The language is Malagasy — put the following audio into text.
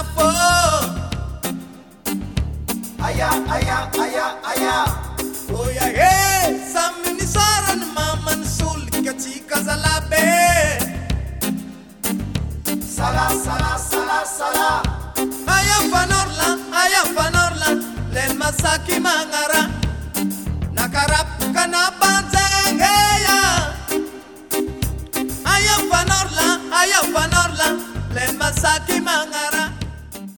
fo. Aya, aya, aya, aya. Oh ya hey, samini saran maman sul katika zalabe. Sala, sala, sala, sala.